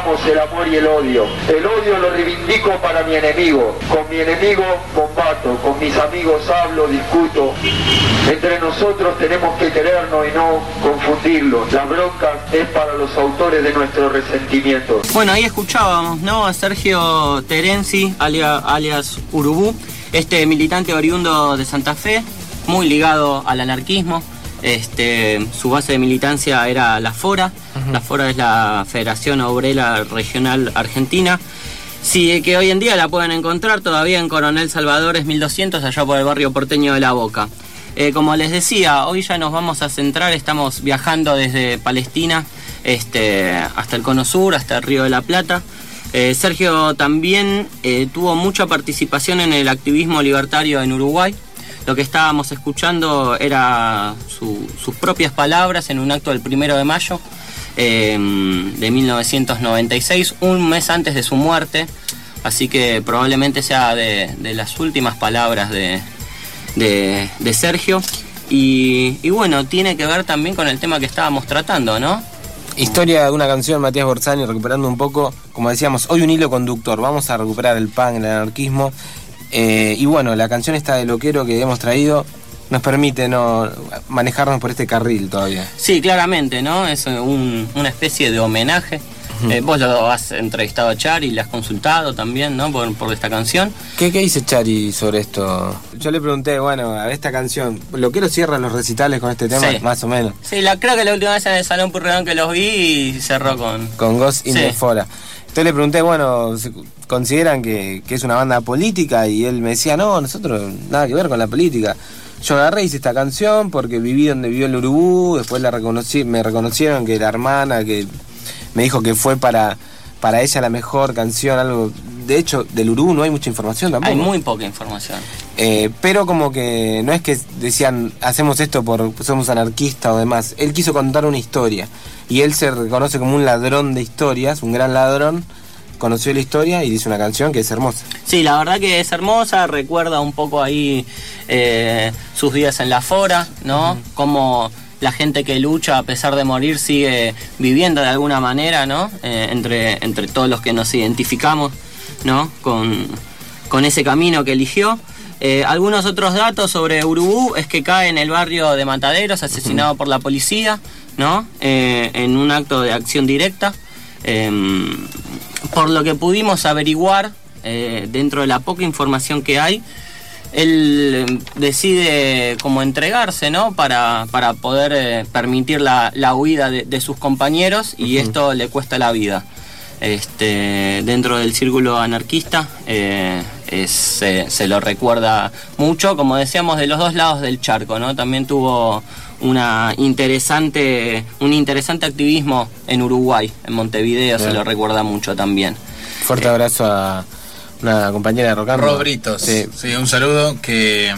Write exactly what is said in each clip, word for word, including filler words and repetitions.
separamos el amor y el odio. El odio lo reivindico para mi enemigo. Con mi enemigo combato, con mis amigos hablo, discuto. Entre nosotros tenemos que querernos y no confundirlos. La bronca es para los autores de nuestro resentimiento. Bueno, ahí escuchábamos, ¿no?, a Sergio Terenzi, alias, alias Urubú, este militante oriundo de Santa Fe, muy ligado al anarquismo. Este, su base de militancia era la FORA. Uh-huh. La FORA es la Federación Obrera Regional Argentina. Sí, que hoy en día la pueden encontrar todavía en Coronel Salvadores mil doscientos, allá por el barrio porteño de La Boca. Eh, como les decía, hoy ya nos vamos a centrar, estamos viajando desde Palestina este, hasta el Cono Sur, hasta el Río de la Plata. Eh, Sergio también eh, tuvo mucha participación en el activismo libertario en Uruguay. Lo que estábamos escuchando era su, sus propias palabras en un acto del primero de mayo eh, de mil novecientos noventa y seis, un mes antes de su muerte, así que probablemente sea de, de las últimas palabras de, de, de Sergio. Y, y bueno, tiene que ver también con el tema que estábamos tratando, ¿no? Historia de una canción, Matías Borzani, recuperando un poco, como decíamos, hoy un hilo conductor. Vamos a recuperar el punk, el anarquismo. Eh, y bueno, la canción esta de Loquero que hemos traído nos permite no manejarnos por este carril todavía. Sí, claramente, ¿no? Es un, una especie de homenaje. Uh-huh. Eh, vos lo has entrevistado a Chari, le has consultado también, ¿no? Por, por esta canción. ¿Qué, ¿Qué dice Chari sobre esto? Yo le pregunté, bueno, a esta canción, ¿Loquero cierra los recitales con este tema? Sí. Más o menos. Sí, la, creo que la última vez en el Salón Purredón que los vi y cerró con... Con Ghost in the Fora. Entonces le pregunté, bueno, ¿consideran que, que es una banda política? Y él me decía, no, nosotros nada que ver con la política. Yo agarré y hice esta canción porque viví donde vivió el Urubú, después la reconocí, me reconocieron que la hermana, que me dijo que fue para, para ella la mejor canción, algo. De hecho, del Urubú no hay mucha información tampoco. Hay muy poca información. Eh, pero como que no es que decían, hacemos esto por somos anarquistas o demás. Él quiso contar una historia. Y él se reconoce como un ladrón de historias, un gran ladrón. Conoció la historia y dice una canción que es hermosa. Sí, la verdad que es hermosa, recuerda un poco ahí eh, sus días en la Fora, ¿no? Uh-huh. Como la gente que lucha a pesar de morir sigue viviendo de alguna manera, ¿no? Eh, entre, entre todos los que nos identificamos, ¿no? Con, con ese camino que eligió. Eh, algunos otros datos sobre Urubú es que cae en el barrio de Mataderos, asesinado uh-huh. por la policía, ¿no? Eh, en un acto de acción directa. Eh, por lo que pudimos averiguar, eh, dentro de la poca información que hay, él decide como entregarse, ¿no? Para, para poder eh, permitir la, la huida de, de sus compañeros, y uh-huh. esto le cuesta la vida. Este, dentro del círculo anarquista eh, es, eh, se lo recuerda mucho, como decíamos, de los dos lados del charco, ¿no? También tuvo una interesante, un interesante activismo en Uruguay, en Montevideo. Bien. Se lo recuerda mucho también. Fuerte eh, abrazo a una compañera de Rocando. Robritos, sí. sí, un saludo que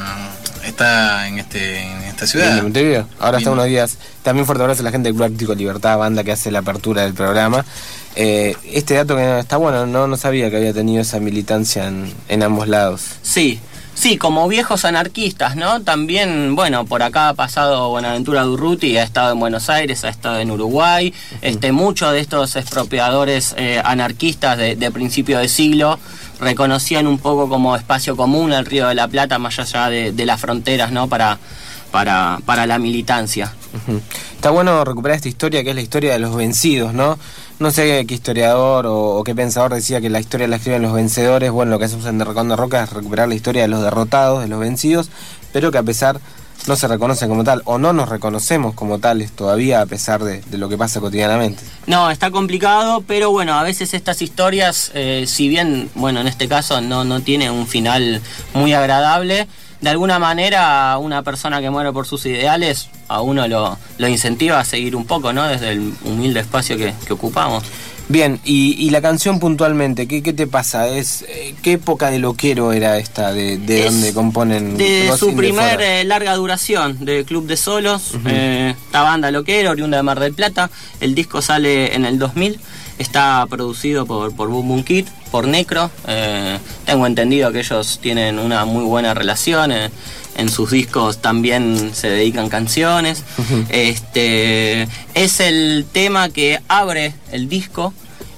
um, está en este en esta ciudad. En Montevideo. Ahora Bien. Está unos días. También fuerte abrazo a la gente del Club Artístico Libertad, banda que hace la apertura del programa. Eh, este dato que está bueno, no, no sabía que había tenido esa militancia en, en ambos lados. Sí. Sí, como viejos anarquistas, ¿no? También, bueno, por acá ha pasado Buenaventura Durruti, ha estado en Buenos Aires, ha estado en Uruguay. Uh-huh. Este, muchos de estos expropiadores eh, anarquistas de, de principio de siglo reconocían un poco como espacio común el Río de la Plata, más allá de, de las fronteras, ¿no? Para, para, para la militancia. Uh-huh. Está bueno recuperar esta historia, que es la historia de los vencidos, ¿no? No sé qué historiador o, o qué pensador decía que la historia la escriben los vencedores. Bueno, lo que hacemos en Derrocando Roca es recuperar la historia de los derrotados, de los vencidos, pero que a pesar no se reconocen como tal, o no nos reconocemos como tales todavía, a pesar de, de lo que pasa cotidianamente. No, está complicado, pero bueno, a veces estas historias, eh, si bien, bueno, en este caso no, no tiene un final muy agradable, de alguna manera una persona que muere por sus ideales a uno lo, lo incentiva a seguir un poco, ¿no? Desde el humilde espacio que, que ocupamos. Bien, y, y la canción puntualmente, ¿qué, qué te pasa? Es eh, ¿qué época de Loquero era esta? ¿De, de donde componen? De su primer eh, larga duración, de Club de Solos, uh-huh. eh, la banda Loquero, oriunda de Mar del Plata. El disco sale en el dos mil, está producido por, por Boom Boom Kid, por Necro. Eh, tengo entendido que ellos tienen una muy buena relación. Eh, en sus discos también se dedican canciones. Uh-huh. Este es el tema que abre el disco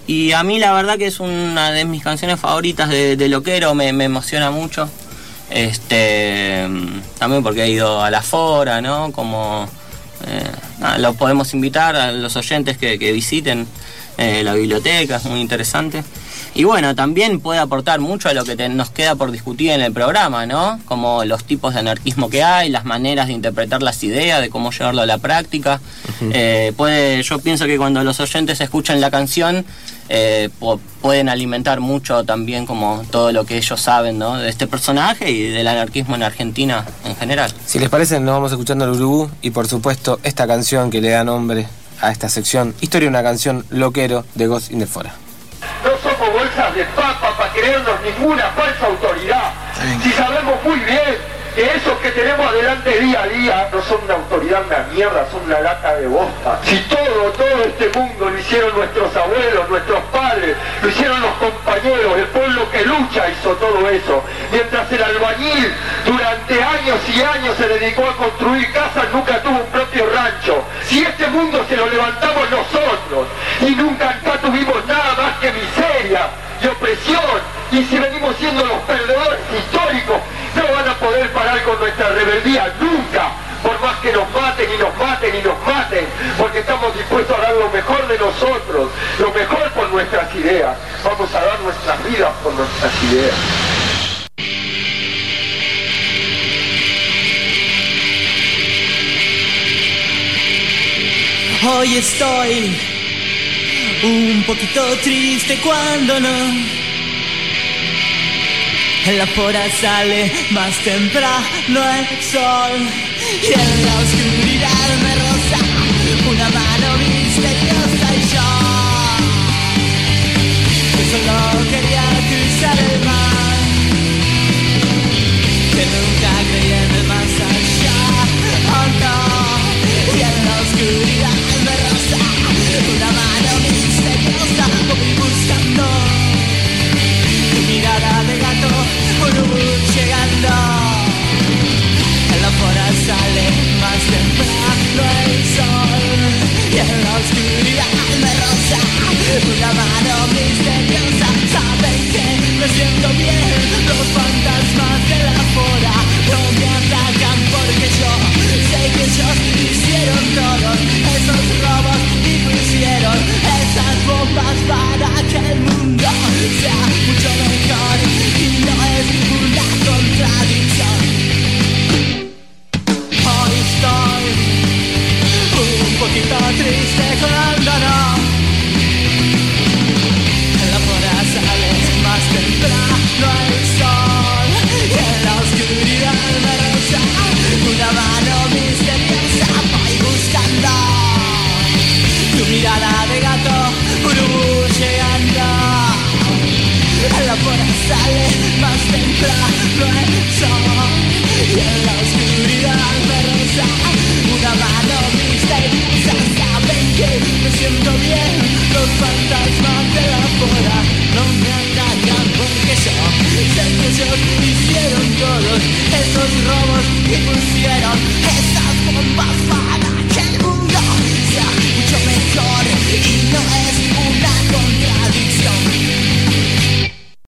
Y a mí la verdad que es una de mis canciones favoritas de, de Loquero, me, me emociona mucho. Este, también porque he ido a la Fora, ¿no? Como eh, nada, lo podemos invitar a los oyentes que, que visiten eh, la biblioteca, es muy interesante. Y bueno, también puede aportar mucho a lo que te, nos queda por discutir en el programa, ¿no? Como los tipos de anarquismo que hay, las maneras de interpretar las ideas, de cómo llevarlo a la práctica. Uh-huh. eh, puede, yo pienso que cuando los oyentes escuchan la canción, eh, po- pueden alimentar mucho también como todo lo que ellos saben, ¿no? De este personaje y del anarquismo en Argentina en general. Si les parece, nos vamos escuchando el Urubú y por supuesto esta canción que le da nombre a esta sección, Historia de una canción, Loquero, de Ghost in the Fora. No somos bolsas de papa para creernos ninguna falsa autoridad. Si sabemos muy bien que esos que tenemos adelante día a día no son una autoridad, una mierda, son una lata de bosta. Si todo, todo este mundo lo hicieron nuestros abuelos, nuestros padres, lo hicieron los compañeros, el pueblo que lucha hizo todo eso. Mientras el albañil durante años y años se dedicó a construir casas, nunca tuvo un propio rancho. Si este mundo se lo levantamos nosotros y nunca acá tuvimos nada más que miseria y opresión, y si venimos siendo los perdedores históricos, no van a poder parar con nuestra rebeldía nunca, por más que nos maten y nos maten y nos maten, porque estamos dispuestos a dar lo mejor de nosotros, lo mejor por nuestras ideas. Vamos a dar nuestras vidas por nuestras ideas. Hoy estoy un poquito triste cuando no en la Fora sale más temprano el sol y en la oscuridad me roza una mano misteriosa y yo que solo quería cruzar el mar, que nunca creí en el más allá, oh no, y en la oscuridad me roza una mano misteriosa, voy buscando tu mirada de gato, Urubú llegando. En la Fora sale más temprano el sol y en la oscuridad me roza una mano misteriosa. Saben que me siento bien, los fantasmas de la Fora no me atacan porque yo sé que ellos hicieron todos esos robos y pusieron esas bombas para que el mundo sea mucho mejor y no es ninguna contradicción. Hoy estoy un poquito triste cuando no en la Fora sale más temprano el sol y en la oscuridad me roza una mano misteriosa. Voy buscando tu mirada de gato, Urubú llegando. En la Fora sale